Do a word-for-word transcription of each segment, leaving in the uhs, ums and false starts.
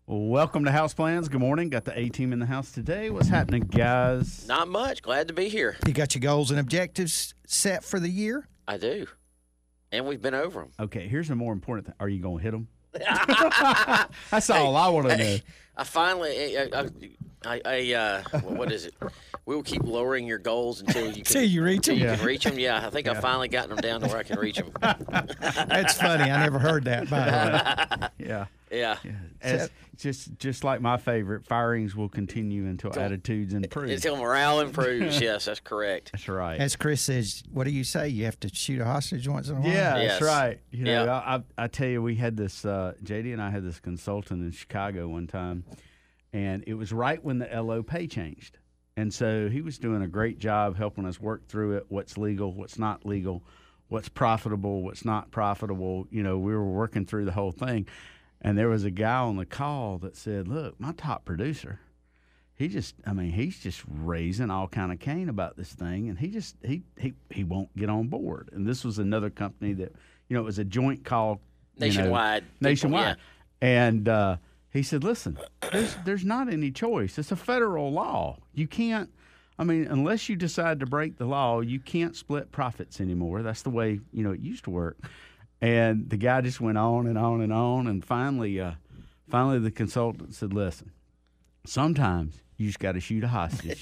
Welcome to House Plans. Good morning. Got the A-team in the house today. What's happening, guys? Not much. Glad to be here. You got your goals and objectives set for the year? I do. And we've been over them. Okay, here's a more important thing. Are you going to hit them? That's all I want to know. Hey, I finally, I, I, I, I uh, what is it? We will keep lowering your goals until you can, Till you reach until them? You Yeah. can reach them. Yeah, I think Yeah. I've finally gotten them down to where I can reach them. That's funny. I never heard that, by the way. Yeah. Yeah. Yeah. As, just just like my favorite, firings will continue until Until- attitudes improve. Until morale improves. Yes, that's correct. That's right. As Chris says, what do you say? You have to shoot a hostage once in a while? Yeah, Yes. that's right. You know, Yeah. I, I I tell you, we had this. Uh, J D and I had this consultant in Chicago one time, and it was right when the L O pay changed, and so he was doing a great job helping us work through it. What's legal, what's not legal, what's profitable, what's not profitable. You know, we were working through the whole thing, and there was a guy on the call that said, "Look, my top producer." He just, I mean, he's just raising all kind of cane about this thing, and he just, he, he, he won't get on board. And this was another company that, you know, it was a joint call, you know, Nationwide. people, nationwide. And uh, he said, "Listen, there's there's not any choice. It's a federal law. You can't. I mean, unless you decide to break the law, you can't split profits anymore. That's the way you know it used to work." And the guy just went on and on and on, and finally, uh, finally, the consultant said, "Listen, sometimes you just got to shoot a hostage,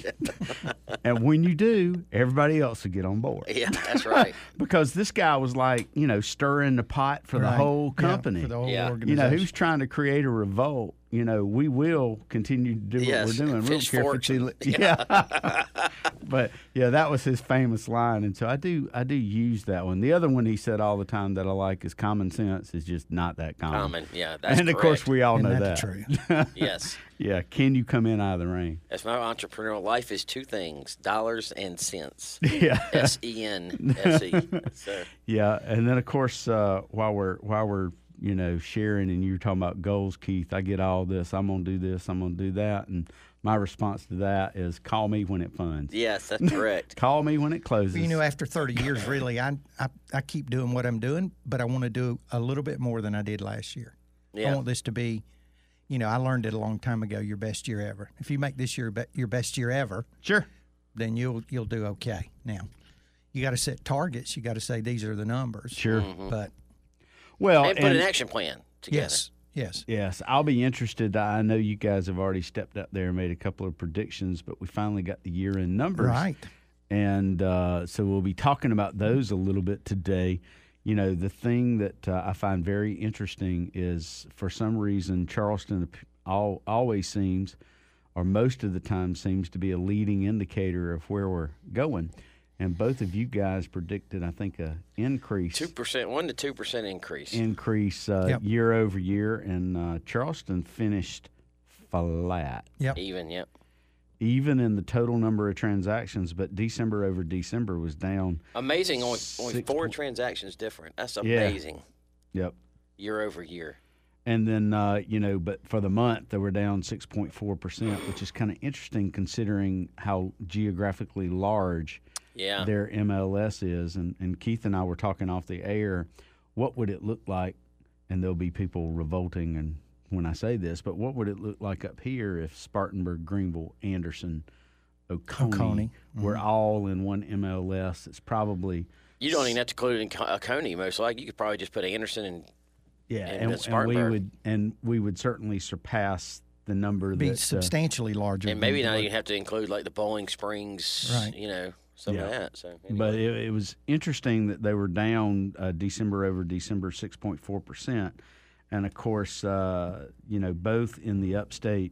and when you do, everybody else will get on board." Yeah, that's right. Because this guy was like, you know, stirring the pot for the Right. whole Yeah, company. for the whole Yeah. organization. You know, he was trying to create a revolt. You know, we will continue to do Yes, what we're doing. We don't care if it's pitchforks and- ille- yeah. But yeah, that was his famous line, and so I do I do use that one. The other one he said all the time that I like is common sense is just not that common. Common. Yeah, that's and of course correct. we all Isn't know that that. the truth? Yes. Yeah, can you come in out of the rain? That's my entrepreneurial life is two things, dollars and cents. Yeah. S E N S E. So, Yeah, and then of course, uh, while we're while we're you know sharing, and you're talking about goals, Keith, I get all this. I'm gonna do this. I'm gonna do that, and my response to that is call me when it funds. yes, that's correct. Call me when it closes. Well, you know, after thirty years, really, I, I I keep doing what I'm doing, but I want to do a little bit more than I did last year. I Yeah. want this to be, you know, I learned it a long time ago, your best year ever. If you make this year be- your best year ever, Sure. then you'll you'll do okay. Now, you got to set targets. You got to say these are the numbers. Sure. But Well, And put an action plan together. yes, yes. yes, I'll be interested. I know you guys have already stepped up there and made a couple of predictions, but we finally got the year-end numbers. Right. And uh, so we'll be talking about those a little bit today. You know, the thing that uh, I find very interesting is for some reason Charleston all, always seems, or most of the time seems to be a leading indicator of where we're going. And both of you guys predicted, I think, a increase Two percent, one to two percent increase. increase uh, Yep. year over year, and uh, Charleston finished flat, Yep. Even, yep. even in the total number of transactions. But December over December was down. Amazing. Only, only Six four point- transactions different. That's Yeah. amazing. Yep. Year over year. And then, uh, you know, but for the month, they were down six point four percent, which is kind of interesting considering how geographically large Yeah. their M L S is. And, and Keith and I were talking off the air, what would it look like? And there'll be people revolting and when I say this, but what would it look like up here if Spartanburg, Greenville, Anderson, Oconee, Oconee. were all in one M L S? It's probably You don't even have to include it in Co- Coney, most likely. You could probably just put Anderson and yeah, And and, then and we Spartanburg. would and we would certainly surpass the number Be that uh, substantially larger. and maybe than not what- even have to include like the Bowling Springs, Right. you know, some Yeah. of that. So, But anyway. it, it was interesting that they were down uh, December over December six point four percent. And, of course, uh, you know, both in the upstate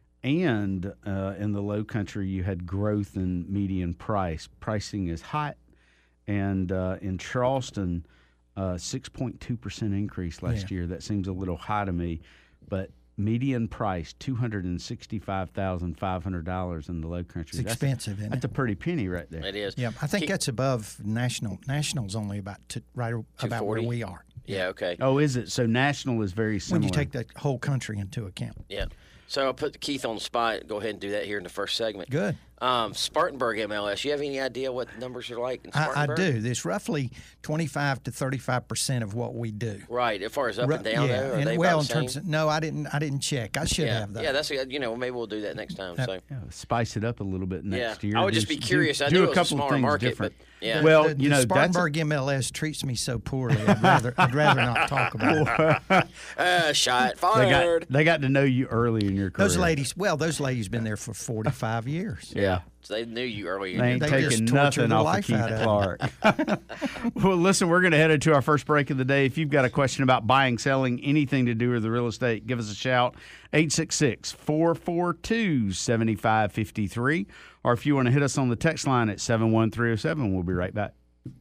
and uh, in the low country, you had growth in median price. Pricing is hot. And uh, in Charleston, uh, six point two percent increase last Yeah. year. That seems a little high to me. But median price, two hundred sixty-five thousand five hundred dollars in the low country. It's That's- expensive, isn't That's it? a pretty penny right there. It is. Yeah, I think Keep- that's above national. National's only about t- right about where forty? we are. Yeah, okay. Oh, is it? So national is very similar. When you take the whole country into account. Yeah. So I'll put Keith on the spot. Go ahead and do that here in the first segment. Good. Um, Spartanburg M L S. You have any idea what the numbers are like in I, I Spartanburg? do. There's roughly twenty-five to thirty-five percent of what we do. Right, as far as up Ru- and down, yeah, though, are and they well, about in the terms same? of no, I didn't. I didn't check. I should yeah, have that. yeah, that's a- you know maybe we'll do that next time. So Yeah, spice it up a little bit next Yeah. year. I would Do just be s- do- curious. I do knew a it was a couple of smaller things market, different. but, yeah. Well, the, you the know, that's Spartanburg M L S treats me so poorly. I'd rather I'd rather not talk about it. uh, shot they fired. got they got to know you early in your career. Those ladies, well, those ladies been there for forty-five years. yeah. So they knew you earlier. They ain't They taking just torture nothing the off of life Keith out of Clark. Well, listen, we're going to head into our first break of the day. If you've got a question about buying, selling, anything to do with the real estate, give us a shout, eight six six, four four two, seven five five three. Or if you want to hit us on the text line at seven one three oh seven, we'll be right back.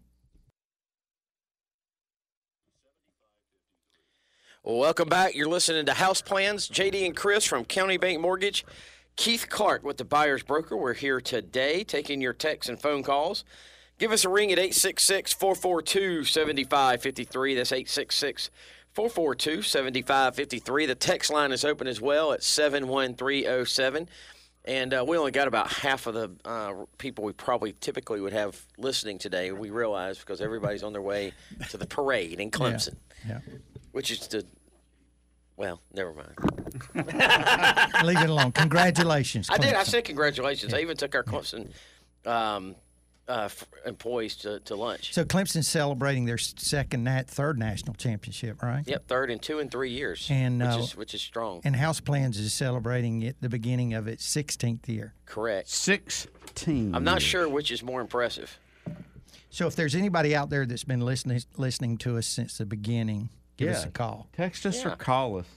Well, welcome back. You're listening to House Plans. J D and Chris from County Bank Mortgage. Keith Clark with the Buyer's Broker. We're here today taking your texts and phone calls. Give us a ring at eight six six, four four two, seven five five three. That's eight six six, four four two, seven five five three. The text line is open as well at seven one three oh seven. And uh, we only got about half of the uh, people we probably typically would have listening today, we realize, because everybody's on their way to the parade in Clemson, Yeah. which is the, well, never mind. Leave it alone. Congratulations. I did. I Clemson. said congratulations. I even took our Clemson um, uh, f- employees to, to lunch. So Clemson's celebrating their second, nat- third national championship, right? Yep, third in two and three years, And, which uh, is which is strong. And House Plans is celebrating it the beginning of its sixteenth year. Correct. sixteen. I'm not sure which is more impressive. So if there's anybody out there that's been listening listening to us since the beginning, give us Yeah. a call. Text us Yeah. or call us.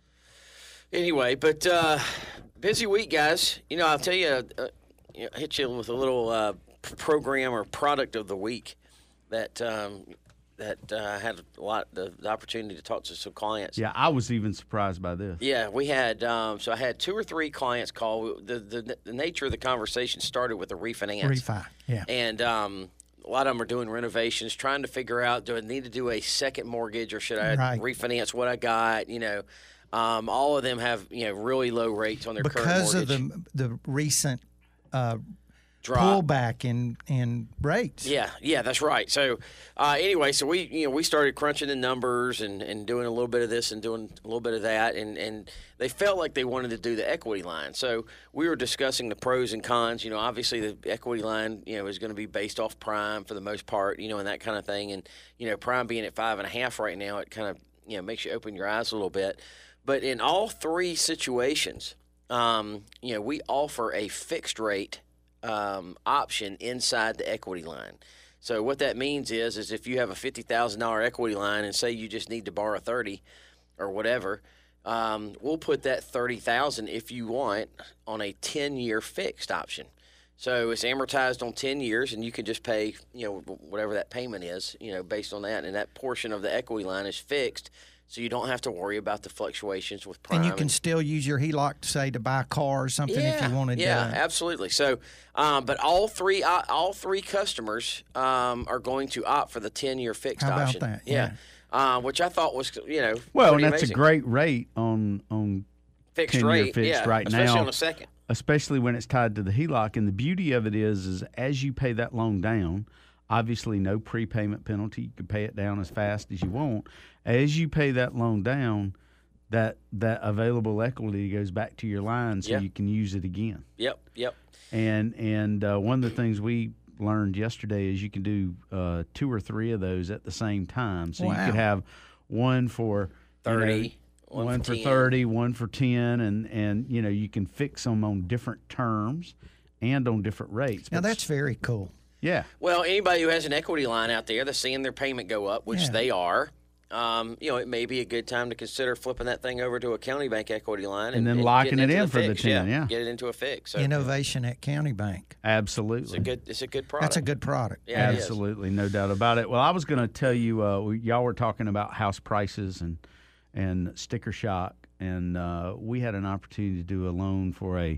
Anyway, but uh, busy week, guys. You know, I'll tell you, uh, you know, hit you with a little uh, p- program or product of the week that um, that uh, I had a lot the, the opportunity to talk to some clients. Yeah, I was even surprised by this. Yeah, we had um, so I had two or three clients call. The, the the nature of the conversation started with a refinance, Refi, yeah. and um, a lot of them are doing renovations, trying to figure out: do I need to do a second mortgage, or should I Right. refinance what I got? You know, um, all of them have you know really low rates on their current Because of mortgage. the the recent uh, Drop. pullback in in rates. Yeah, yeah, that's right. So, uh, anyway, so we, you know, we started crunching the numbers and, and doing a little bit of this and doing a little bit of that, and, and they felt like they wanted to do the equity line. So we were discussing the pros and cons. You know, obviously the equity line, you know, is going to be based off prime for the most part, you know, and that kind of thing. And you know, prime being at five and a half right now, it kind of you know makes you open your eyes a little bit. But in all three situations, um, you know, we offer a fixed rate um, option inside the equity line. So what that means is, is if you have a fifty thousand dollars equity line and say you just need to borrow thirty or whatever, um, we'll put that thirty thousand if you want on a ten-year fixed option. So it's amortized on ten years, and you can just pay, you know, whatever that payment is, you know, based on that. And that portion of the equity line is fixed, so you don't have to worry about the fluctuations with prime. And you can still use your H E L O C to say to buy a car or something if you wanted yeah, to. absolutely. So, um, but all three uh, all three customers um, are going to opt for the ten year fixed How about option. that? Yeah, Uh, which I thought was you know Well, pretty and that's amazing. a great rate on on fixed ten-year rate, fixed yeah, right especially now. on a second. Especially when it's tied to the H E L O C. And the beauty of it is, is as you pay that loan down, obviously no prepayment penalty. You can pay it down as fast as you want. As you pay that loan down, that that available equity goes back to your line, so Yeah. you can use it again. Yep, yep. And and uh, one of the things we learned yesterday is you can do uh, two or three of those at the same time. So you Wow. could have one for you know, thirty, one, one for for ten. thirty, one for ten, and and you know you can fix them on different terms and on different rates. Now But that's very cool. yeah, Well, anybody who has an equity line out there that's seeing their payment go up, which Yeah. they are, um, you know, it may be a good time to consider flipping that thing over to a county bank equity line And then locking getting it into in for the fix. ten, yeah. get it into a fix. So Innovation at County Bank. absolutely. it's a good, it's a good product. That's a good product. Yeah, it is. Absolutely, no doubt about it. Well, I was going to tell you, uh, we, y'all were talking about house prices and and sticker shock, and uh, we had an opportunity to do a loan for a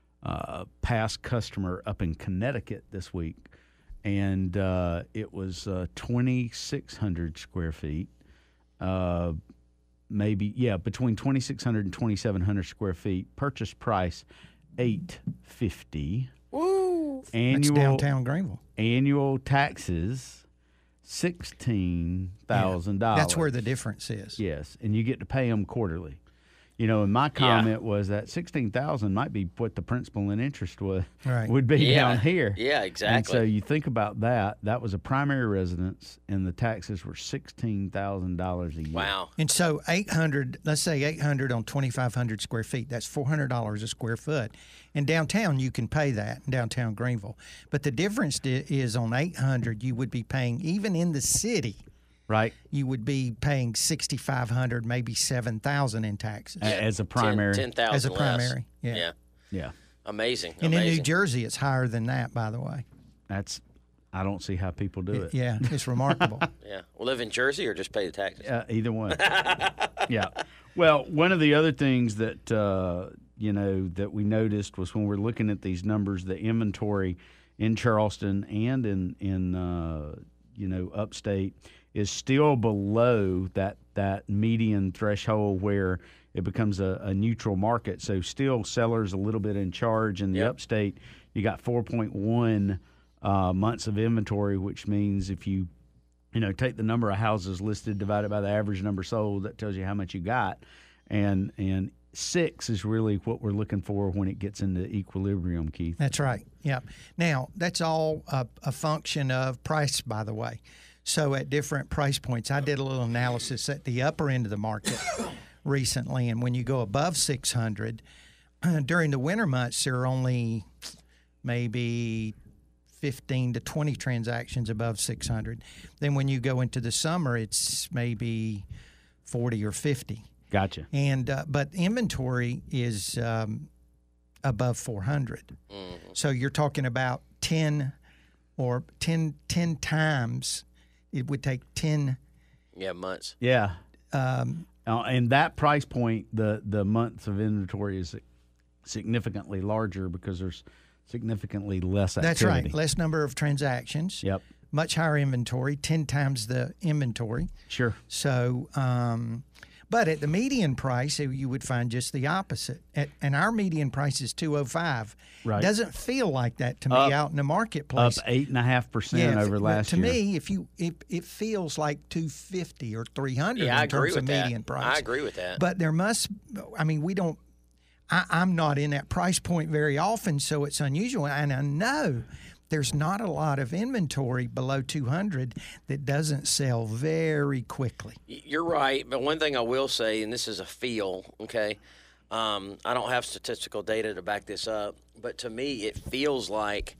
uh, past customer up in Connecticut this week, and uh, it was uh, twenty-six hundred square feet. Uh, maybe yeah, between twenty-six hundred and twenty-seven hundred square feet. Purchase price eight fifty. Woo! That's annual downtown Greenville. annual taxes sixteen thousand dollars. That's where the difference is. Yes, and you get to pay them quarterly. You know, and my comment Yeah. was that sixteen thousand might be what the principal and interest would Right. would be Yeah. down here. Yeah, And exactly. so you think about that. That was a primary residence, and the taxes were sixteen thousand dollars a year. Wow. And so eight hundred, let's say eight hundred on twenty-five hundred square feet, that's four hundred dollars a square foot. In downtown, you can pay that in downtown Greenville. But the difference di- is on eight hundred, you would be paying, even in the city, Right, you would be paying sixty-five hundred, maybe seven thousand in taxes. A- as a primary. ten thousand As a less. primary, yeah. Yeah. Yeah, Amazing. And in Amazing. New Jersey, it's higher than that, by the way. that's. I don't see how people do it. Yeah, it's remarkable. Yeah. Live in Jersey or just pay the taxes? Uh, either one. Yeah. Well, one of the other things that uh, you know that we noticed was when we're looking at these numbers, the inventory in Charleston and in in uh, you know upstate is still below that that median threshold where it becomes a, a neutral market. So still sellers a little bit in charge. In the Yep. upstate, you got four point one uh, months of inventory, which means if you you know, take the number of houses listed divided by the average number sold. That tells you how much you got, and and six is really what we're looking for when it gets into equilibrium, Keith. That's right. Yeah. Now, that's all a, a function of price, by the way. So at different price points, I did a little analysis at the upper end of the market recently, and when you go above six hundred, during the winter months, there are only maybe fifteen to twenty transactions above six hundred. Then when you go into the summer, it's maybe forty or fifty. Gotcha. And uh, but inventory is um, above four hundred. Mm-hmm. So you're talking about ten or ten, ten times. It would take ten. Yeah, months. Yeah. Um, Uh, and that price point, the the months of inventory is significantly larger because there's significantly less activity. that's right. Less number of transactions. Yep. Much higher inventory. Ten times the inventory. Sure. So, um, but at the median price, you would find just the opposite. At, and our median price is two oh five. Right. Doesn't feel like that to me Up- out in the marketplace. Up eight and a half percent if- over last to year. me, if you it, it feels like two fifty or three hundred Yeah, in I agree terms with of that. median price. I agree with that. But there must, I mean, we don't. I, I'm not in that price point very often, so it's unusual. And I know there's not a lot of inventory below two hundred that doesn't sell very quickly. Y- You're right, but one thing I will say, and this is a feel, okay? Um, I don't have statistical data to back this up, but to me, it feels like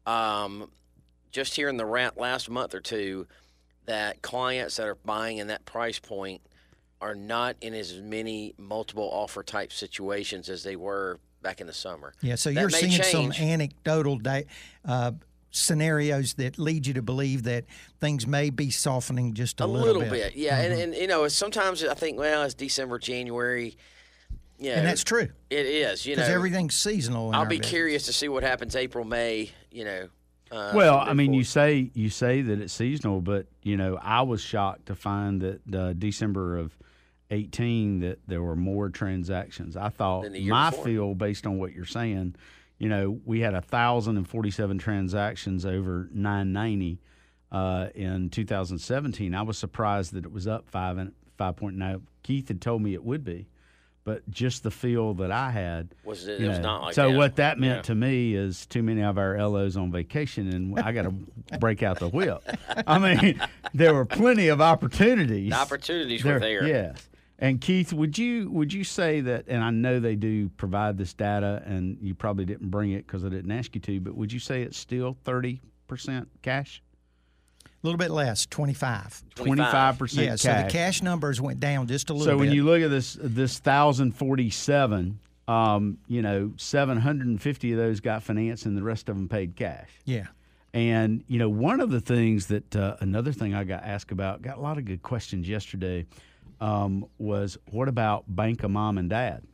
um, just here in the ra- last month or two that clients that are buying in that price point are not in as many multiple offer type situations as they were back in the summer. Yeah, so That you're may seeing some change. anecdotal da- uh, scenarios that lead you to believe that things may be softening just a, A little, bit. bit, yeah. And, and, you know, sometimes I think, well, it's December, January. Yeah, And that's true It is, you know. because everything's seasonal. In I'll our be business. curious to see what happens April, May, you know. Uh, Well, moving I mean, you forward. say you say that it's seasonal, but you know, I was shocked to find that uh, December of eighteen that there were more transactions. I thought Than the year my before. feel, based on what you're saying, you know, we had a thousand and forty-seven transactions over nine ninety uh, in two thousand seventeen. I was surprised that it was up five and five point nine. Keith had told me it would be, but just the feel that I had Was it- you it was know. not like so that. what that meant Yeah. to me is too many of our L Os on vacation, and I got to break out the whip. I mean, there were plenty of opportunities. The opportunities were there. Yes. And Keith, would you would you say that? And I know they do provide this data, and you probably didn't bring it because I didn't ask you to. But would you say it's still thirty percent cash, A little bit less, twenty-five. twenty-five percent Yeah, cash? so the cash numbers went down just a little So bit. when you look at this this thousand forty seven, um, you know, seven hundred and fifty of those got financed, and the rest of them paid cash. yeah. And you know, one of the things that uh, another thing I got asked about, got a lot of good questions yesterday, um, was what about bank of mom and dad?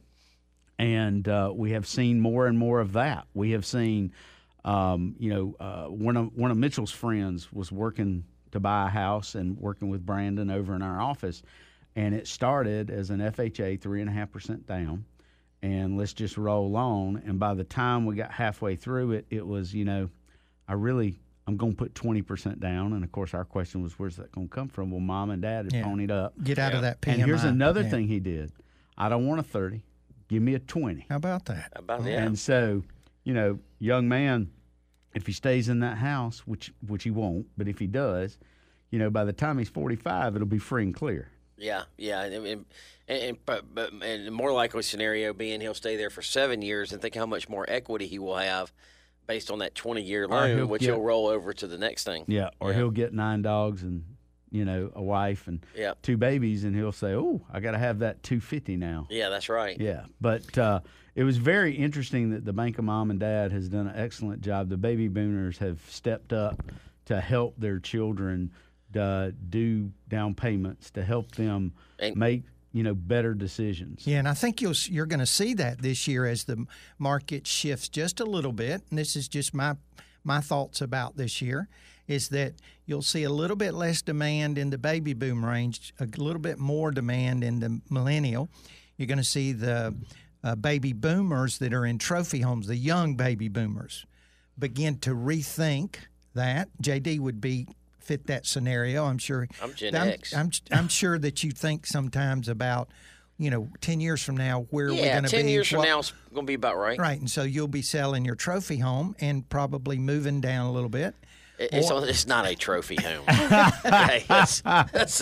And uh, we have seen more and more of that. We have seen, um, you know, uh, one of one of Mitchell's friends was working to buy a house and working with Brandon over in our office, and it started as an F H A three and a half percent down, and let's just roll on. And by the time we got halfway through it, it was, you know, I really, I'm going to put twenty percent down. And of course, our question was, where's that going to come from? Well, mom and dad had Yeah. ponied up. Get out Yeah. of that P M I. And here's another Yeah. thing he did. I don't want a thirty. Give me a twenty. How about that? About that. And so, you know, young man, if he stays in that house, which which he won't, but if he does, you know, by the time he's forty-five, it'll be free and clear. Yeah, yeah, and, and, and but but and the more likely scenario being he'll stay there for seven years and think how much more equity he will have based on that twenty year loan, he'll which get- he'll roll over to the next thing. Yeah, or Yeah. he'll get nine dogs and, you know, a wife and Yeah. two babies, and he'll say, "Oh, I got to have that two fifty now." Yeah, that's right. Yeah, but uh, it was very interesting that the Bank of Mom and Dad has done an excellent job. The baby boomers have stepped up to help their children uh, do down payments, to help them And- make, you know, better decisions. Yeah, and I think you'll you're going to see that this year as the market shifts just a little bit. And this is just my my thoughts about this year, is that you'll see a little bit less demand in the baby boom range, a little bit more demand in the millennial. You're going to see the uh, baby boomers that are in trophy homes, the young baby boomers, begin to rethink that. J D would be fit that scenario. I'm sure. I'm Gen I'm, X. I'm I'm sure that you think sometimes about, you know, ten years from now where we're Yeah, going to be. ten years from what- now it's going to be about right. Right, and so you'll be selling your trophy home and probably moving down a little bit. It- It's, on, it's not a trophy home. Okay, it's- it's-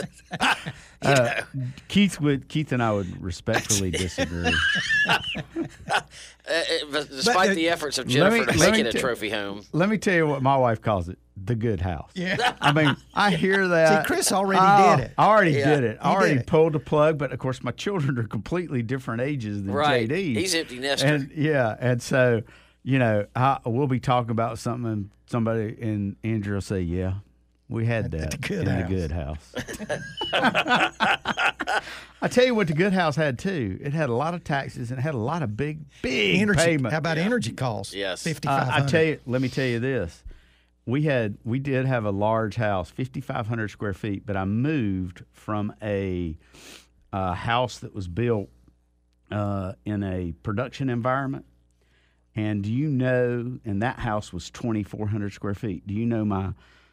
you know, Keith would Keith and I would respectfully disagree. uh, uh, but despite uh, the efforts of let Jennifer me- to let make me it a t- trophy home, Let me tell you what my wife calls it: the good house. Yeah. I mean, I hear that. See, Chris already Oh, did it. I already Yeah. did it. I He did already it. pulled the plug, but of course, my children are completely different ages than right? J D. He's empty nester. And yeah, and so you know, I, we'll be talking about something, and somebody and Andrew will say, "Yeah, we had that the good in house." the good house." I tell you what, the good house had too. It had a lot of taxes and it had a lot of big, big Energy. payment. How about energy costs? Yes. fifty-five I, hundred. I tell you, let me tell you this. We had, we did have a large house, fifty-five hundred square feet, but I moved from a, uh house that was built uh, in a production environment. And do you know, and that house was twenty-four hundred square feet. Do you know my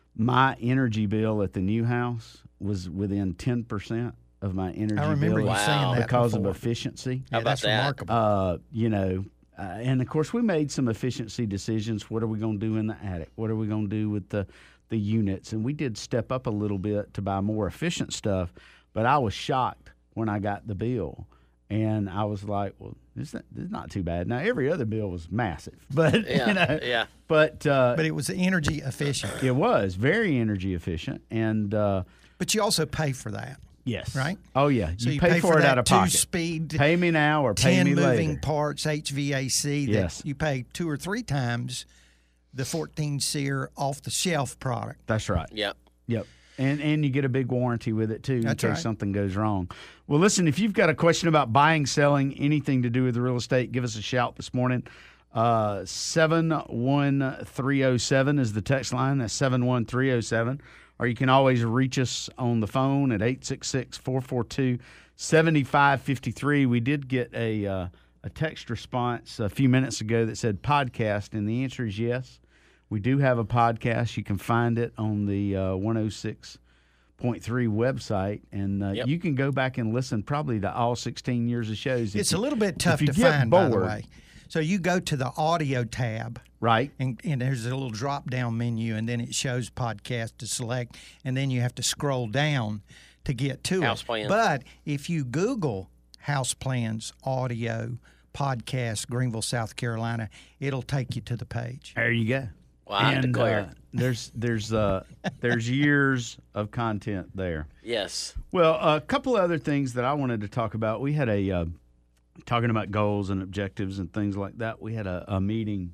my energy bill at the new house was within ten percent of my energy I remember bill you Wow. saying that because before. of efficiency. Yeah, about that's that? remarkable. Uh, you know, uh, and of course we made some efficiency decisions. What are we going to do in the attic? What are we going to do with the the units? And we did step up a little bit to buy more efficient stuff. But I was shocked when I got the bill, and I was like, "Well, this, this is not too bad." Now every other bill was massive, but Yeah, you know, yeah. But uh, but it was energy efficient. it was very energy efficient, and uh, But you also pay for that. yes, Right? Oh yeah, So you, you pay, pay for, for it that out of pocket. two-speed, Pay me now or pay ten me moving later. parts H V A C that Yes. you pay two or three times the fourteen SEER off the shelf product. That's right. Yeah. Yep. And and you get a big warranty with it too in That's case right. something goes wrong. Well, listen, if you've got a question about buying, selling, anything to do with real estate, give us a shout this morning. Uh, seven one three oh seven is the text line. That's seven one three oh seven. Or you can always reach us on the phone at eight six six, four four two, seven five five three. We did get a uh, a text response a few minutes ago that said podcast, and the answer is yes. We do have a podcast. You can find it on the uh, one oh six point three website, and uh, Yep. you can go back and listen probably to all sixteen years of shows. If It's you- a little bit if tough you to get find, by the bored, way. So you go to the audio tab, right? and, and there's a little drop down menu, and then it shows podcast to select, and then you have to scroll down to get to House it. plans. But if you Google House Plans Audio Podcast Greenville, South Carolina, it'll take you to the page. There you go. Well, I and declare. uh, there's there's uh, there's years of content there. Yes. Well, a couple of other things that I wanted to talk about. We had a uh, talking about goals and objectives and things like that. We had a, a meeting,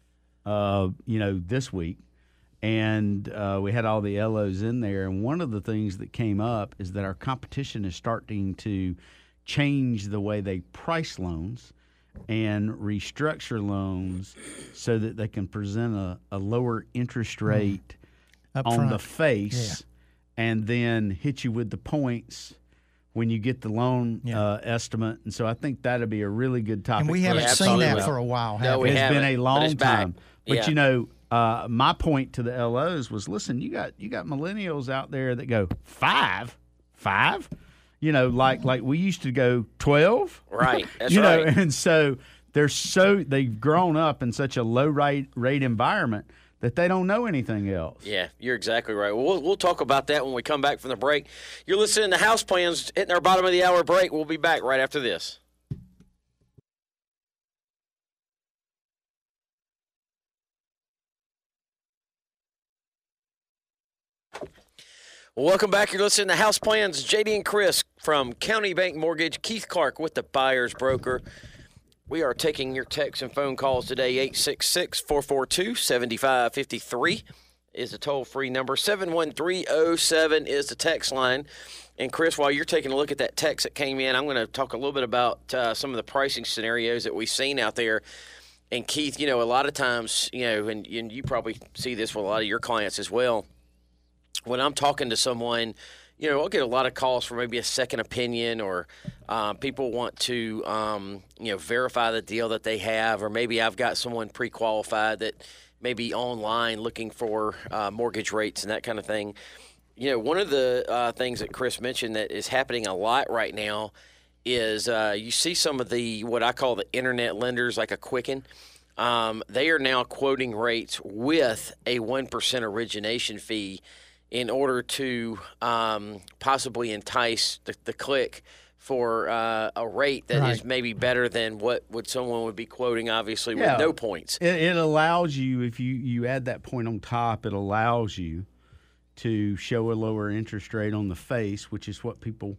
uh, you know, this week, and uh, we had all the L Os in there. And one of the things that came up is that our competition is starting to change the way they price loans and restructure loans so that they can present a, a lower interest rate Up on front. the face and then hit you with the points when you get the loan Yeah. uh, estimate. And so I think that'll be a really good topic. And we for haven't us to seen talk that about. for a while, No, have we It's haven't, been a but long it's back. time. But Yeah. you know, uh, my point to the L Os was, listen, you got you got millennials out there that go five, five, you know, like like we used to go twelve, right? That's you know, right. and so they're so they've grown up in such a low rate rate environment that they don't know anything else. Yeah, you're exactly right. Well, we'll we'll talk about that when we come back from the break. You're listening to House Plans, hitting our bottom of the hour break. We'll be back right after this. Well, welcome back. You're listening to House Plans. J D and Chris from County Bank Mortgage. Keith Clark with the Buyer's Broker. We are taking your texts and phone calls today. eight six six, four four two, seven five five three is the toll-free number. seven one three oh seven is the text line. And, Chris, while you're taking a look at that text that came in, I'm going to talk a little bit about uh, some of the pricing scenarios that we've seen out there. And, Keith, you know, a lot of times, you know, and, and you probably see this with a lot of your clients as well, when I'm talking to someone, you know, I'll get a lot of calls for maybe a second opinion, or uh, people want to, um, you know, verify the deal that they have, or maybe I've got someone pre-qualified that may be online looking for uh, mortgage rates and that kind of thing. You know, one of the uh, things that Chris mentioned that is happening a lot right now is uh, you see some of the what I call the internet lenders, like a Quicken. Um, they are now quoting rates with a one percent origination fee in order to um, possibly entice the, the click for uh, a rate that Right. is maybe better than what would someone would be quoting, obviously, Yeah. with no points. It, it allows you, if you, you add that point on top, it allows you to show a lower interest rate on the face, which is what people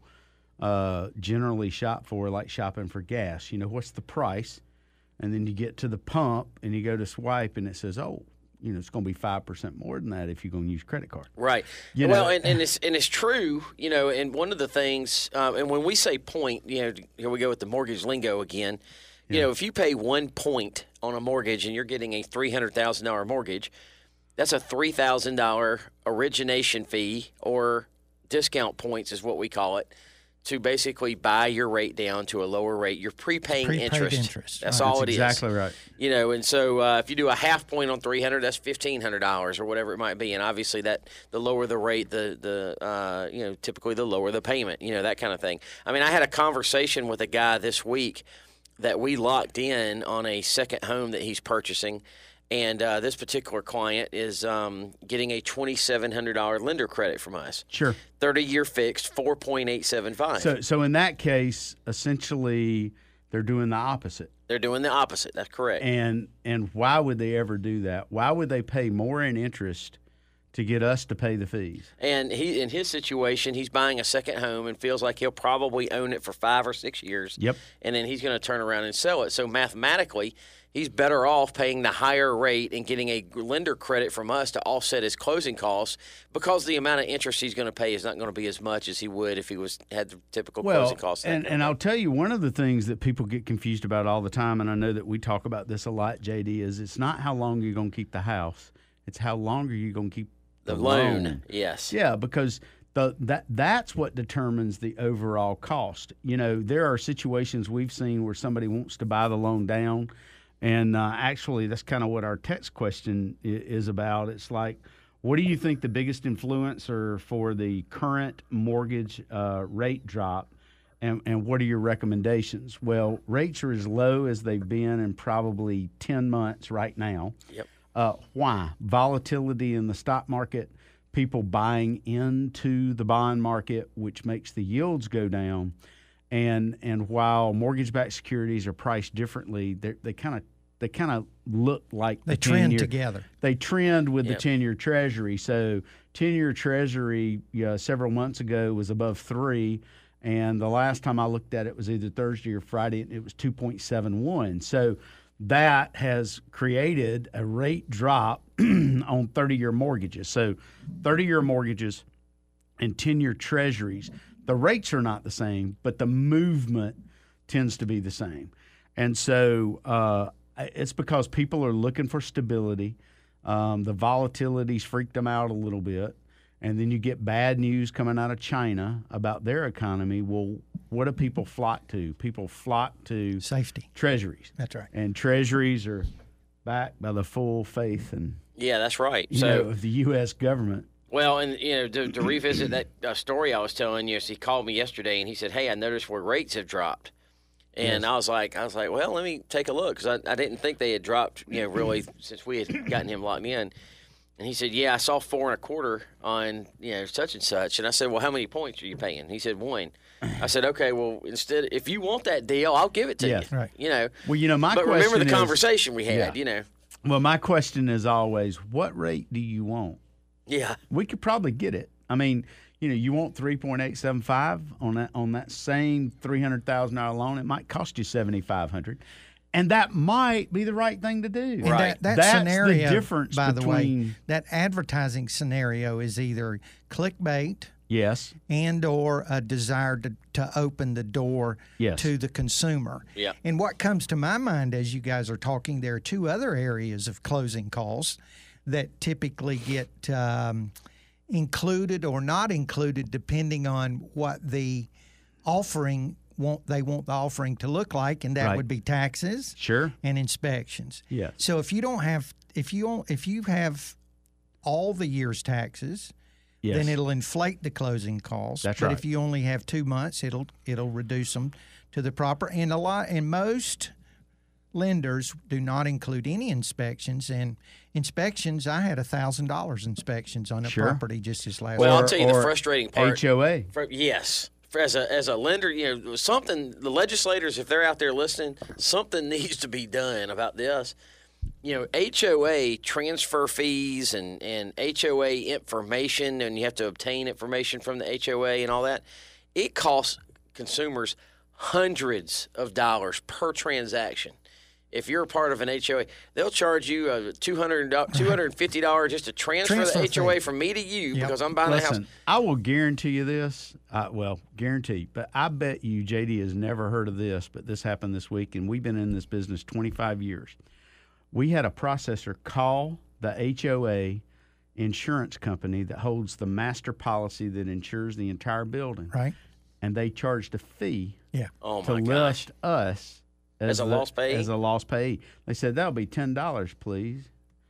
uh, generally shop for, like shopping for gas. You know, what's the price? And then you get to the pump and you go to swipe and it says, oh, you know, it's going to be five percent more than that if you're going to use credit card. Right. You well, know- and, and it's and it's true, you know. And one of the things, um, and when we say point, you know, here we go with the mortgage lingo again. You know, if you pay one point on a mortgage and you're getting a three hundred thousand dollar mortgage, that's a three thousand dollar origination fee, or discount points is what we call it, to basically buy your rate down to a lower rate. You're prepaying Prepaid interest. interest, That's right. all That's it is. exactly right. You know, and so uh, if you do a half point on three hundred, that's fifteen hundred dollars or whatever it might be. And obviously, that the lower the rate, the the uh, you know, typically the lower the payment. You know, that kind of thing. I mean, I had a conversation with a guy this week that we locked in on a second home that he's purchasing. And uh, this particular client is um, getting a twenty-seven hundred dollars lender credit from us. Sure. thirty-year fixed, four point eight seven five. So, so in that case, essentially, they're doing the opposite. They're doing the opposite. That's correct. And and why would they ever do that? Why would they pay more in interest to get us to pay the fees? And he, in his situation, he's buying a second home and feels like he'll probably own it for five or six years. Yep. And then he's going to turn around and sell it. So mathematically, he's better off paying the higher rate and getting a lender credit from us to offset his closing costs, because the amount of interest he's going to pay is not going to be as much as he would if he was had the typical Well, closing costs. and, and I'll tell you, one of the things that people get confused about all the time, and I know that we talk about this a lot, J D, is it's not how long you're going to keep the house. It's how long are you going to keep the, the loan. loan. Yes. Yeah, because the that that's what determines the overall cost. You know, there are situations we've seen where somebody wants to buy the loan down, and uh, actually that's kind of what our text question i- is about. It's like, what do you think the biggest influencer for the current mortgage uh, rate drop, and, and what are your recommendations? Well, rates are as low as they've been in probably ten months right now. Yep. Uh, why? Volatility in the stock market, people buying into the bond market, which makes the yields go down. And and while mortgage-backed securities are priced differently, they kind of they kind of look like They the trend ten-year together. They trend with Yep. the ten-year Treasury. So ten-year Treasury uh, several months ago was above three, and the last time I looked at it was either Thursday or Friday, and it was two point seven one. So that has created a rate drop on thirty-year mortgages. So thirty-year mortgages and ten-year Treasuries, the rates are not the same, but the movement tends to be the same. And so uh, it's because people are looking for stability. Um, the volatility's freaked them out a little bit. And then you get bad news coming out of China about their economy. Well, what do people flock to? People flock to Safety. treasuries. That's right. And treasuries are backed by the full faith and Yeah, that's right. You so know, of the U S government. Well, and you know, to, to revisit that uh, story I was telling you, so he called me yesterday and he said, "Hey, I noticed where rates have dropped," and yes. I was like, "I was like, well, let me take a look because I, I didn't think they had dropped, you know, really since we had gotten him locked in." And he said, "Yeah, I saw four and a quarter on, you know, such and such." And I said, "Well, how many points are you paying?" He said, "One." I said, "Okay, well, instead, if you want that deal, I'll give it to yes. you." Right. You know. Well, you know, my but question remember the is, conversation we had. Yeah. You know. Well, my question is always, what rate do you want? Yeah. We could probably get it. I mean, you know, you want three point eight seven five on that on that same three hundred thousand dollars loan. It might cost you seven thousand five hundred dollars. And that might be the right thing to do. And right. that, that That's scenario, the difference by between, the way, that advertising scenario is either clickbait yes, and or a desire to, to open the door yes. to the consumer. Yeah. And what comes to my mind as you guys are talking, there are two other areas of closing costs that typically get um, included or not included depending on what the offering want they want the offering to look like, and that right. would be taxes Sure. and inspections. Yes. So if you don't have if you if you have all the year's taxes, Yes. then it'll inflate the closing costs. That's but right. if you only have two months, it'll it'll reduce them to the proper. And a lot and most lenders do not include any inspections. And inspections, I had a thousand dollars inspections on a Sure. property just this last. Well, week. I'll tell you the or frustrating part. H O A. For, yes. For, as a as a lender, you know, something the legislators, if they're out there listening, something needs to be done about this. You know, H O A transfer fees and, and H O A information, and you have to obtain information from the H O A and all that. It costs consumers hundreds of dollars per transaction. If you're a part of an H O A, they'll charge you a two hundred dollars, two hundred fifty dollars just to transfer, Transfer the H O A fee. from me to you Yep. because I'm buying Listen, the house. I will guarantee you this. Uh, well, guarantee, but I bet you J D has never heard of this, but this happened this week, and we've been in this business twenty-five years. We had a processor call the H O A insurance company that holds the master policy that insures the entire building, right? and they charged a fee Yeah. Oh to my gosh! list us As a the- lost payee? As a lost payee. They said that'll be ten dollars, please.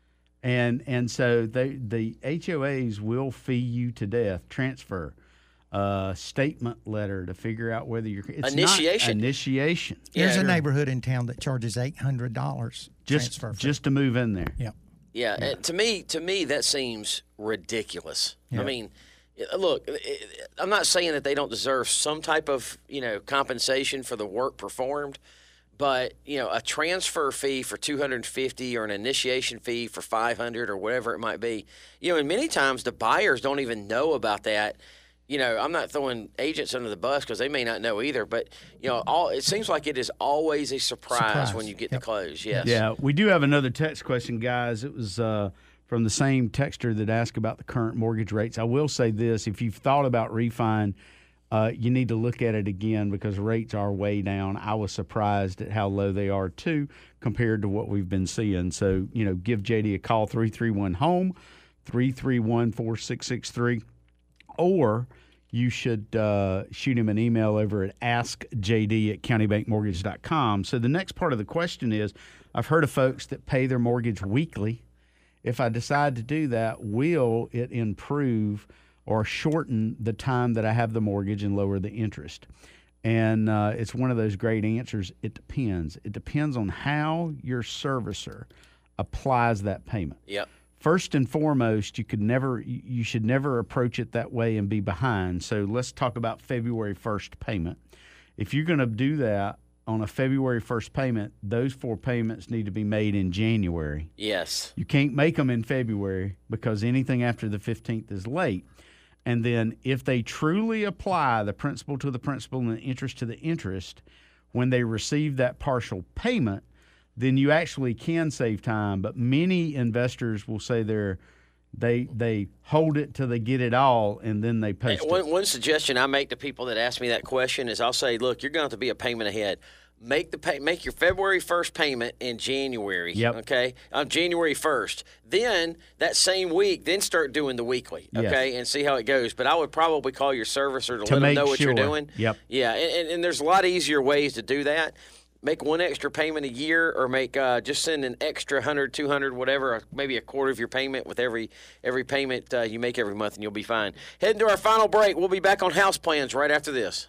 And and so they the H O As will fee you to death. Transfer, uh, statement letter to figure out whether you're it's Initiation. Not initiation. There's Yeah. a neighborhood in town that charges eight hundred dollars Just transfer fee. just to move in there. Yeah. Yeah, and to me, to me, that seems ridiculous. Yeah. I mean, look, I'm not saying that they don't deserve some type of, you know, compensation for the work performed, but you know, a transfer fee for two hundred fifty or an initiation fee for five hundred or whatever it might be, you know, and many times the buyers don't even know about that. You know, I'm not throwing agents under the bus because they may not know either, but you know, all it seems like it is always a surprise, Surprise. when you get Yep. to close. Yes. Yeah, we do have another text question, guys. It was uh, from the same texter that asked about the current mortgage rates. I will say this: if you've thought about refining, uh, you need to look at it again because rates are way down. I was surprised at how low they are too compared to what we've been seeing. So, you know, give J D a call, three three one home, three three one, four six six three, or you should uh, shoot him an email over at ask j d at county bank mortgage dot com. So the next part of the question is, I've heard of folks that pay their mortgage weekly. If I decide to do that, will it improve or shorten the time that I have the mortgage and lower the interest? And uh, it's one of those great answers. It depends. It depends on how your servicer applies that payment. Yep. First and foremost, you could never, you should never approach it that way and be behind. So let's talk about February first payment. If you're going to do that on a February first payment, those four payments need to be made in January. Yes. You can't make them in February because anything after the fifteenth is late. And then if they truly apply the principal to the principal and the interest to the interest, when they receive that partial payment, then you actually can save time. But many investors will say they're they they hold it till they get it all and then they post Hey, one, it. one suggestion I make to people that ask me that question is I'll say, look, you're going to have to be a payment ahead. Make the pay, make your February first payment in January. Yep. Okay. On January first. Then that same week, then start doing the weekly. Okay, Yes. and see how it goes. But I would probably call your servicer to, To let them make know what sure. you're doing. Yep. Yeah, and, and, and there's a lot easier ways to do that. make one extra payment a year, or make uh, just send an extra one hundred, two hundred, whatever, maybe a quarter of your payment with every every payment uh, you make every month, and you'll be fine. Heading to our final break. We'll be back on house plans right after this.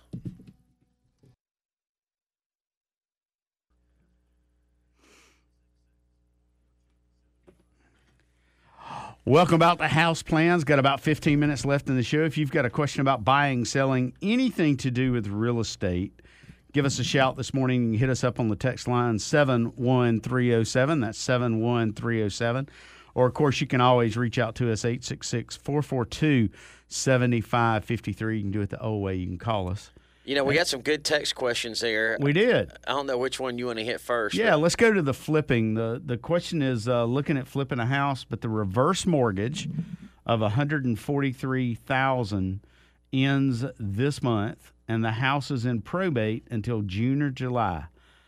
Welcome back to House Plans. Got about fifteen minutes left in the show. If you've got a question about buying, selling, anything to do with real estate, give us a shout this morning. You can hit us up on the text line seven one three oh seven. That's seven one three oh seven. Or, of course, you can always reach out to us, eight six six, four four two, seven five five three. You can do it the old way. You can call us. You know, we got some good text questions there. We did. I don't know which one you want to hit first. Yeah, let's go to the flipping. The The question is uh, looking at flipping a house, but the reverse mortgage of one hundred forty-three thousand dollars ends this month, and the house is in probate until June or July.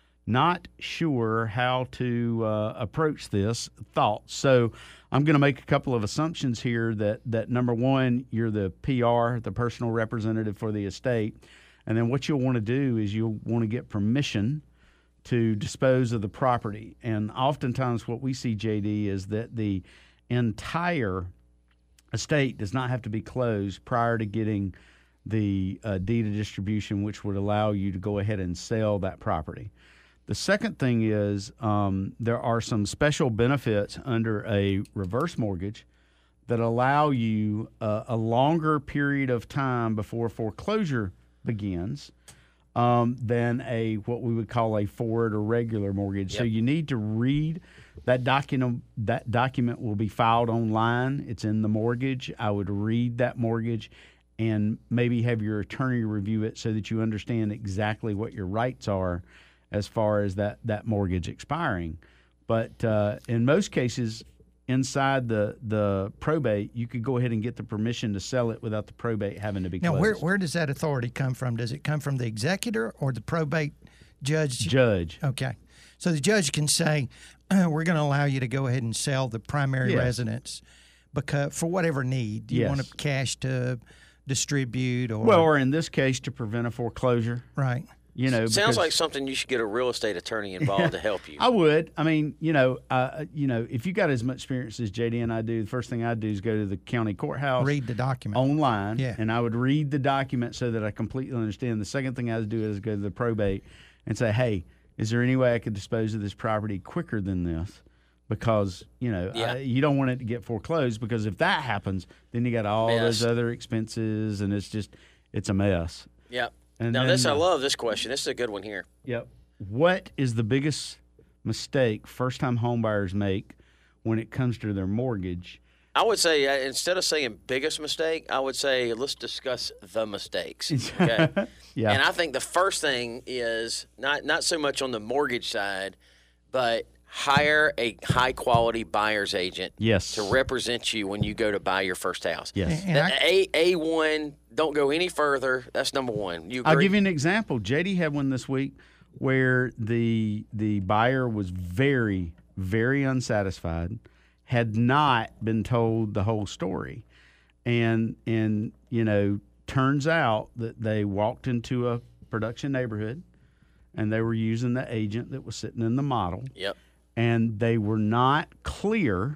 Not sure how to uh, approach this. Thoughts. So I'm going to make a couple of assumptions here that, that, number one, you're the P R, the personal representative for the estate. And then what you'll want to do is you'll want to get permission to dispose of the property. And oftentimes what we see, J D, is that the entire estate does not have to be closed prior to getting the uh, deed of distribution, which would allow you to go ahead and sell that property. The second thing is um, there are some special benefits under a reverse mortgage that allow you uh, a longer period of time before foreclosure begins um, than a what we would call a forward or regular mortgage. Yep. So you need to read that document. That document will be filed online. It's in the mortgage. I would read that mortgage and maybe have your attorney review it so that you understand exactly what your rights are as far as that, that mortgage expiring. But uh, in most cases, inside the the probate, you could go ahead and get the permission to sell it without the probate having to be now, closed. Now, where where does that authority come from? Does it come from the executor or the probate judge? Judge. Okay. So the judge can say, we're going to allow you to go ahead and sell the primary yes. residence because for whatever need. Do you yes. want to cash to distribute? or Well, or in this case, to prevent a foreclosure. Right. You know, sounds like something you should get a real estate attorney involved to help you. I would. I mean, you know, uh, you know, if you got as much experience as J D and I do, the first thing I do is go to the county courthouse, read the document online, yeah. and I would read the document so that I completely understand. The second thing I would do is go to the probate and say, hey, is there any way I could dispose of this property quicker than this? Because, you know, yeah. I, you don't want it to get foreclosed, because if that happens, then you got all mess. those other expenses, and it's just, it's a mess. Yep. And now, then, this, I uh, love this question. This is a good one here. Yep. What is the biggest mistake first-time homebuyers make when it comes to their mortgage? I would say, uh, instead of saying biggest mistake, I would say let's discuss the mistakes. Okay. yeah. And I think the first thing is not not so much on the mortgage side, but hire a high-quality buyer's agent yes. to represent you when you go to buy your first house. Yes. And I, A A one. Don't go any further. That's number one. You agree? I'll give you an example. J D had one this week where the the buyer was very, very unsatisfied, had not been told the whole story, and and you know, turns out that they walked into a production neighborhood, and they were using the agent that was sitting in the model. Yep. And they were not clear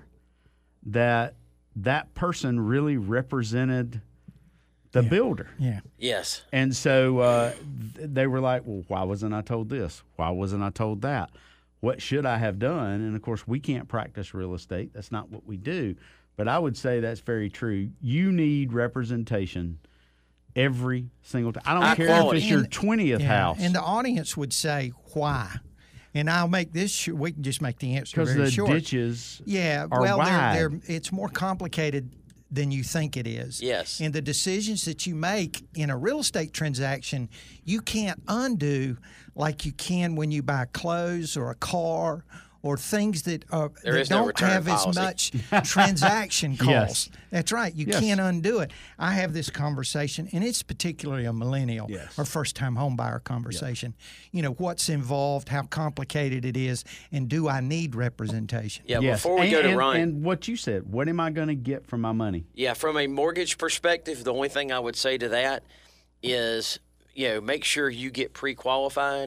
that that person really represented the yeah. builder. Yeah. Yes. And so uh, th- they were like, well, why wasn't I told this? Why wasn't I told that? What should I have done? And, of course, we can't practice real estate. That's not what we do. But I would say that's very true. You need representation every single time. I don't High care quality. if it's your And- twentieth yeah. house. And the audience would say, why? And I'll make this short. We can just make the answer Because very the short. ditches Yeah, are well, wide. they're, they're, it's more complicated than you think it is. Yes. And the decisions that you make in a real estate transaction, you can't undo like you can when you buy clothes or a car or things that, uh, There that is no don't return have policy. as much transaction costs. Yes. That's right. You Yes. can't undo it. I have this conversation, and it's particularly a millennial Yes. or first-time home buyer conversation. You know, what's involved, how complicated it is, and do I need representation? Yeah. Yes. Before we and, go to and, Ryan. and what you said, what am I going to get for my money? Yeah, from a mortgage perspective, the only thing I would say to that is, you know, make sure you get pre-qualified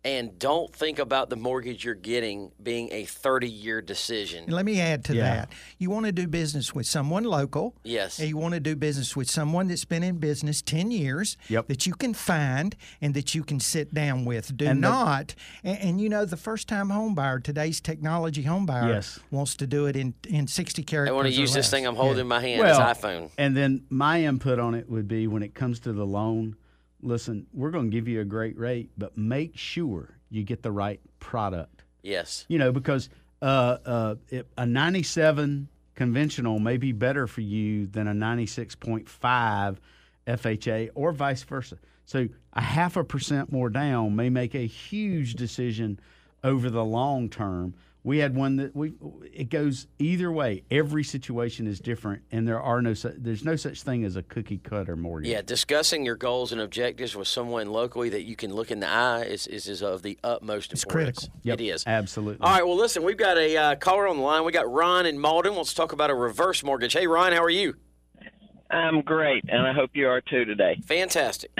and don't think about the mortgage you're getting being a thirty-year decision. Let me add to Yeah. that. You want to do business with someone local. Yes. And you want to do business with someone that's been in business ten years Yep. that you can find and that you can sit down with. Do And the- not, and, and you know, the first-time home buyer, today's technology home buyer, Yes. wants to do it in, in sixty characters I want to or use this less. thing I'm holding Yeah. in my hand, Well, this iPhone. And then my input on it would be when it comes to the loan, listen, we're going to give you a great rate, but make sure you get the right product. Yes. You know, because uh, uh, it, a ninety-seven conventional may be better for you than a ninety-six point five F H A or vice versa. So a half a percent more down may make a huge decision over the long term. We had one that we it goes either way. Every situation is different, and there are no su- there's no such thing as a cookie cutter mortgage. Yeah, discussing your goals and objectives with someone locally that you can look in the eye is, is, is of the utmost It's importance. critical. Yep, It is. absolutely. All right, well, listen, we've got a uh, caller on the line. We got Ron in Malden. Wants to talk about a reverse mortgage. Hey, Ron, how are you? I'm great, and I hope you are too today. Fantastic.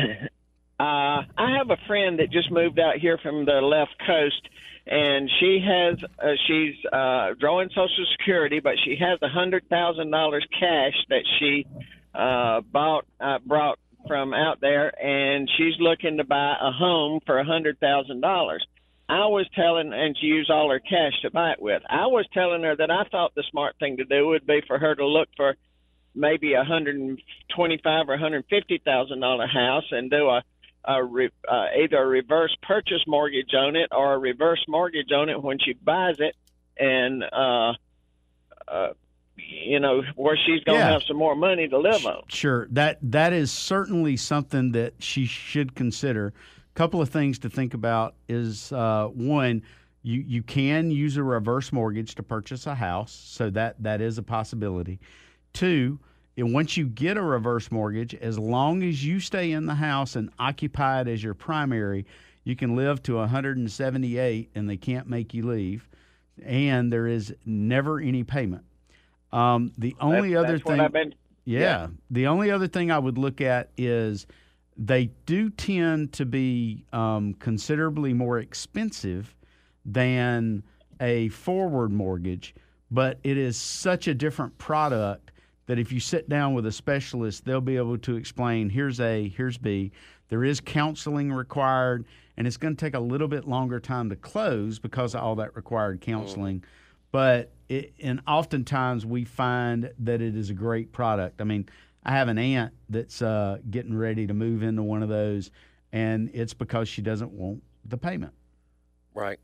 Uh, I have a friend that just moved out here from the left coast, and she has uh, she's uh, drawing Social Security, but she has a hundred thousand dollars cash that she uh, bought uh, brought from out there, and she's looking to buy a home for a hundred thousand dollars. I was telling, and she used all her cash to buy it with. I was telling her that I thought the smart thing to do would be for her to look for maybe a hundred and twenty-five or a hundred fifty thousand dollar house and do a A re, uh, either a reverse purchase mortgage on it or a reverse mortgage on it when she buys it, and uh, uh, you know where she's going to Yeah. have some more money to live on. Sure, that that is certainly something that she should consider. A couple of things to think about is uh, one, you you can use a reverse mortgage to purchase a house, so that that is a possibility. Two, and once you get a reverse mortgage, as long as you stay in the house and occupy it as your primary, you can live to one hundred seventy-eight and they can't make you leave, and there is never any payment. Um, the only That's- other that's what thing, I've been- yeah, yeah. the only other thing I would look at is they do tend to be um, considerably more expensive than a forward mortgage, but it is such a different product that if you sit down with a specialist, they'll be able to explain, here's A, here's B. There is counseling required, and it's going to take a little bit longer time to close because of all that required counseling. Mm. But it, and oftentimes we find that it is a great product. I mean, I have an aunt that's uh, getting ready to move into one of those, and it's because she doesn't want the payment. Right.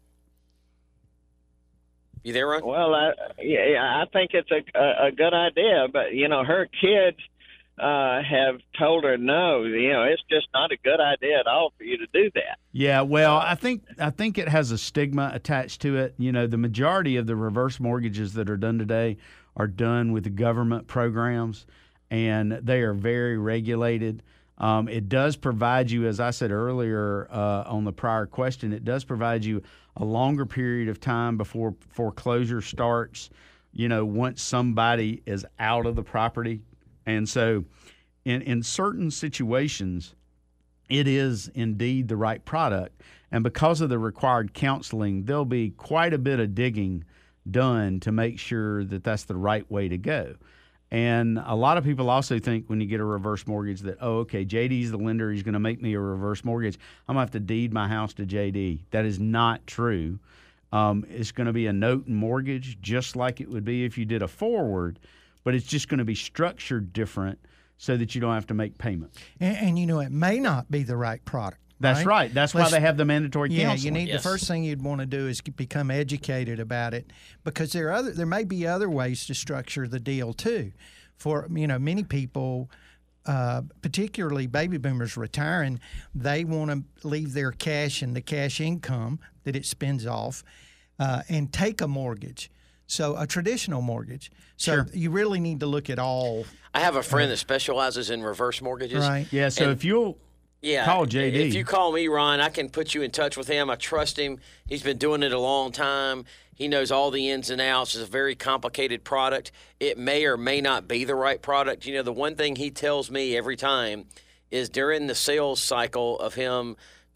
You there, Ron? Well, I, yeah, I think it's a, a, a good idea, but you know, her kids uh, have told her no. You know, it's just not a good idea at all for you to do that. Yeah, well, I think I think it has a stigma attached to it. You know, the majority of the reverse mortgages that are done today are done with the government programs, and they are very regulated. Um, it does provide you, as I said earlier uh, on the prior question, it does provide you a longer period of time before foreclosure starts, you know, once somebody is out of the property. And so in, in certain situations, it is indeed the right product. And because of the required counseling, there'll be quite a bit of digging done to make sure that that's the right way to go. And a lot of people also think when you get a reverse mortgage that, oh, okay, J D's the lender. He's going to make me a reverse mortgage. I'm going to have to deed my house to J D. That is not true. Um, it's going to be a note and mortgage just like it would be if you did a forward, but it's just going to be structured different so that you don't have to make payments. And, and you know, it may not be the right product. That's right. right. That's Let's- why they have the mandatory Yeah, counseling. you need Yes. the first thing you'd want to do is become educated about it, because there are other there may be other ways to structure the deal too. For you know, many people, uh, particularly baby boomers retiring, they want to leave their cash and the cash income that it spends off, uh, and take a mortgage. So a traditional mortgage. So Sure. you really need to look at all. I have a friend that specializes in reverse mortgages. Right. Yeah, so And- if you'll Yeah, call J D. If you call me, Ron, I can put you in touch with him. I trust him. He's been doing it a long time. He knows all the ins and outs. It's a very complicated product. It may or may not be the right product. You know, the one thing he tells me every time is during the sales cycle of him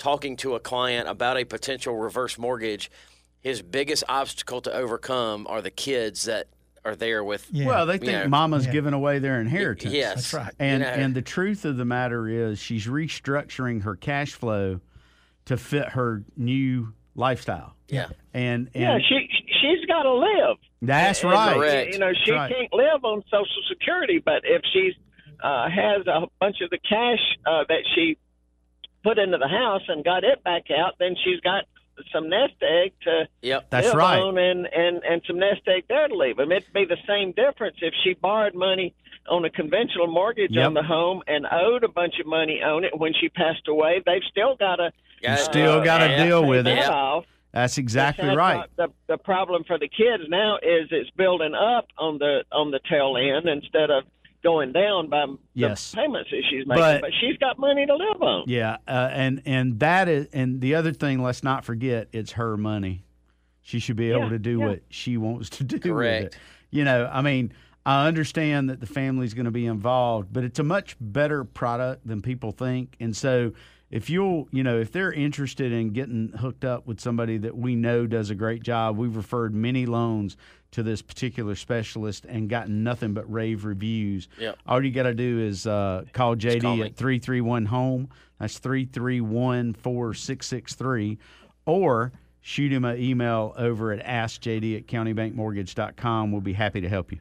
talking to a client about a potential reverse mortgage, his biggest obstacle to overcome are the kids that are there with. Yeah. Well, they think know, mama's yeah. giving away their inheritance. Yes. That's right. And You know. and the truth of the matter is she's restructuring her cash flow to fit her new lifestyle. Yeah. And and Yeah, she she's got to live. that's And, right. Correct. You know, she Right. can't live on Social Security, but if she uh, has a bunch of the cash uh, that she put into the house and got it back out, then she's got some nest egg to Yep. That's live right. on and, and, and some nest egg there to leave. I mean, it'd be the same difference if she borrowed money on a conventional mortgage Yep. on the home and owed a bunch of money on it when she passed away. They've still got to Got it. Still uh, gotta yeah. deal with pay it. that Yeah. off. That's exactly That's right. not The, the problem for the kids now is it's building up on the on the tail end instead of going down by Yes. the payments that she's making. But- But, she's got money to live on. Yeah, uh, and and that is, and the other thing, let's not forget, it's her money. She should be able Yeah, to do yeah. what she wants to do Correct. with it. You know, I mean, I understand that the family's going to be involved, but it's a much better product than people think. And so, if you'll, you know, if they're interested in getting hooked up with somebody that we know does a great job, we've referred many loans to this particular specialist and gotten nothing but rave reviews. Yep. All you got to do is uh, call J D call me. at three three one home. That's three three one, four six six three. Or shoot him an email over at ask j d at county bank mortgage dot com. We'll be happy to help you.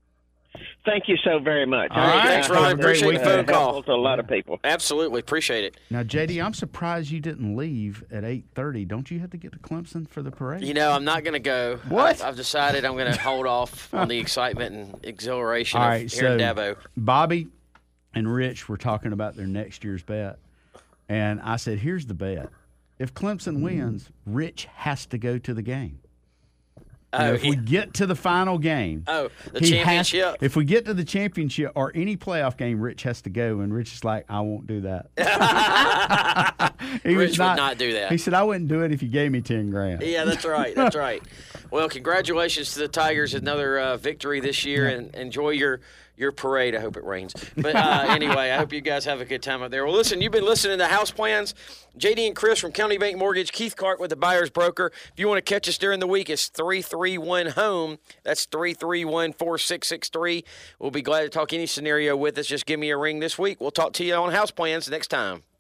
Thank you so very much. All right. Thanks, Have a Ron. great Appreciate the weekend. phone call. Helpful to a lot of people. Absolutely. Appreciate it. Now, J D, I'm surprised you didn't leave at eight thirty. Don't you have to get to Clemson for the parade? You know, I'm not going to go. What? I've, I've decided I'm going to hold off on the excitement and exhilaration All of right, here in so Dabo. Bobby and Rich were talking about their next year's bet. And I said, here's the bet. If Clemson wins, Rich has to go to the game. You know, Oh, if he- we get to the final game, Oh, the he has- championship? if we get to the championship or any playoff game, Rich has to go. And Rich is like, I won't do that. He was Rich would not do that. He said, I wouldn't do it if you gave me ten grand. Yeah, that's right. That's right. Well, congratulations to the Tigers. Another uh, victory this year, and enjoy your your parade. I hope it rains. But uh, anyway, I hope you guys have a good time up there. Well, listen, you've been listening to House Plans. J D and Chris from County Bank Mortgage, Keith Clark with the Buyer's Broker. If you want to catch us during the week, it's three three one home. That's three three one, four six six three. We'll be glad to talk any scenario with us. Just give me a ring this week. We'll talk to you on House Plans next time.